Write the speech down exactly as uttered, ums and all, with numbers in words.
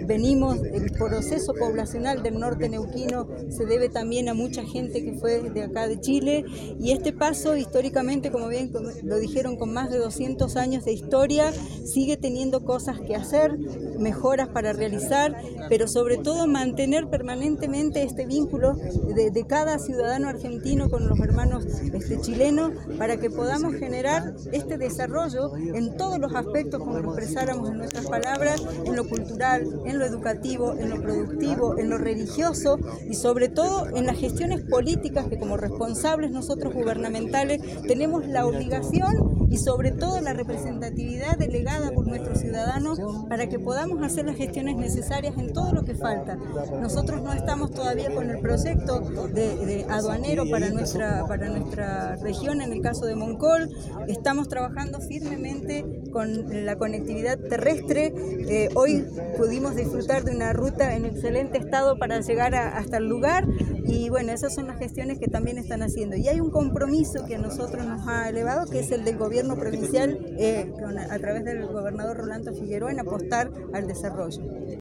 venimos, el proceso poblacional del norte neuquino se debe también a mucha gente que fue de acá de Chile, y este paso históricamente, como bien lo dijeron, con más de doscientos años de historia, sigue teniendo cosas que hacer, mejoras para realizar, pero sobre todo mantener permanentemente este vínculo de, de cada ciudadano argentino con los hermanos este, chilenos, para que podamos generar este desarrollo en todos los aspectos, como lo expresáramos en nuestras palabras, en lo cultural, en lo educativo, en lo productivo, en lo religioso y sobre todo en las gestiones políticas que como responsables nosotros gubernamentales tenemos la obligación y sobre todo la representatividad delegada por nuestros ciudadanos para que podamos hacer las gestiones necesarias en todo lo que falta. Nosotros no estamos todavía con el proyecto de, de aduanero para nuestra, para nuestra región, en el caso de Moncol. Estamos trabajando firmemente con la conectividad terrestre. Eh, hoy pudimos disfrutar de una ruta en excelente estado para llegar a, hasta el lugar, y bueno, esas son las gestiones que también están haciendo. Y hay un compromiso que a nosotros nos ha elevado, que es el del gobierno provincial, eh, con, a través del gobernador Rolando Figueroa, en apostar al desarrollo.